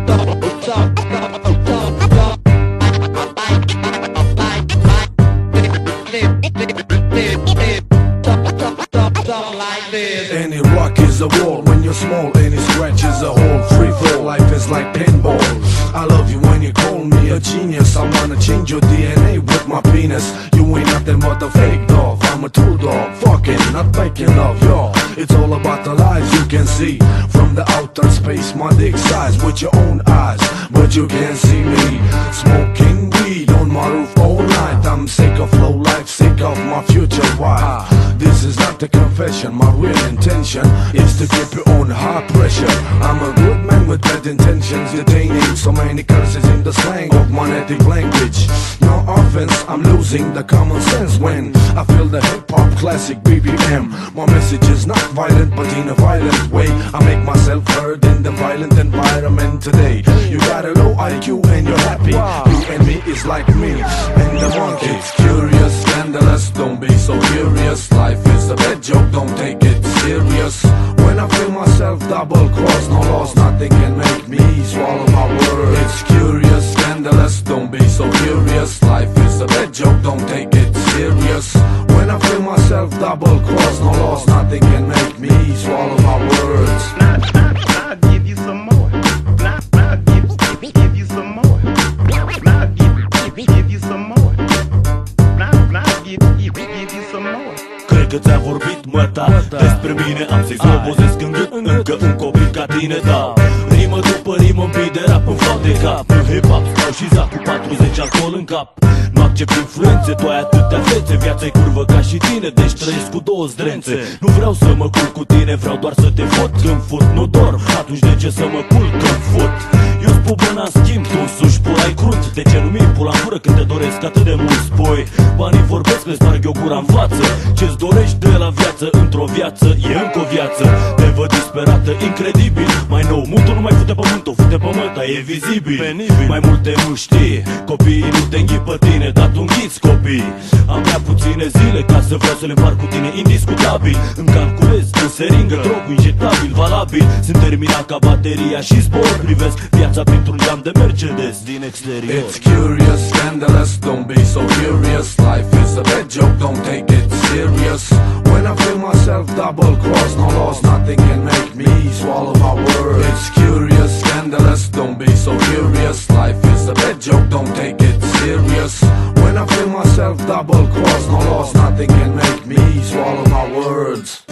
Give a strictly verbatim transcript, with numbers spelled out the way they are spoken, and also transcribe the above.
Any rock is a wall when you're small, any scratch is a hole. Free fall, life is like pinball. I love you when you call me a genius. I wanna change your D N A with my penis. You ain't nothing but a fake dog. I'm a true dog, fucking, not making love, yo. It's all about the lies you can see from the outer space, my dick size with your own eyes, but you can't see me smoking weed on my roof all night. I'm sick of low life, sick of my future wife. This is not a confession, my real intention is to keep you on high pressure. I'm a good man with bad intentions, detaining so many curses in the slang of my native language. No offense, I'm losing the common sense when I feel the hip-hop classic B P M. My message is not violent, but in a violent way. I make myself heard in the violent environment today. You got a low I Q and you're happy. You and me is like me and the monkey. It's curious, scandalous, don't be so curious. Life is a bad joke, don't take it serious. When I feel myself double cross, no loss, nothing can make me swallow my words. It's curious, scandalous, don't be so curious. Life is a bad joke, don't take it serious. When I feel myself double cross, no loss, nothing can make me swallow my words. I'll give you some more. I'll give, give, give you some more. I'll give, give, give you some more. I'll give, give, give you some more. Cred că ți-a vorbit măta despre mine, am să-i slobozesc în gât. Încă un copil ca tine, da. Rimă după rimă, îmi beat de rap, îmi fac de cap. În hip-hop stau și zac cu patruzeci alcool în cap. Nu accept influențe, tu ai atâtea fețe. Viața-i curvă ca și tine, deci trăiesc cu două zdrențe. Nu vreau să mă culc cu tine, vreau doar să te fot. Când fut, nu dorm, atunci de ce să mă culc când fut? Eu spubă în schimb, tu însuși purai crunt. De ce nu mi-i pula în gură când te doresc atât de mult? Spui, banii vorbesc, le sparg eu gura în față. Ce-ți dorești de la viață, într-o viață, e încă o viață. Te văd disperată, incredibil. Mai nou, mutul nu mai fute pământul, fute pământa, e vizibil. Penibil. Mai multe nu știi, copiii nu te înghipă tine, dar tu înghiți copii. Am prea puține zile ca să vreau să le împart cu tine, indiscutabil. Îmi calculez în seringă, drogul injectabil, valabil. Sunt terminat ca bateria și zbor. Privesc viața printr-un geam de Mercedes din exterior. It's curious, scandalous, don't be so curious. Life is a bad joke, don't take it serious. When I feel myself double cross, no loss, nothing can make me swallow my words. It's curious, scandalous, don't be so curious. Life is a bad joke, don't take it serious. When I feel myself double cross, no loss, nothing can make me swallow my words.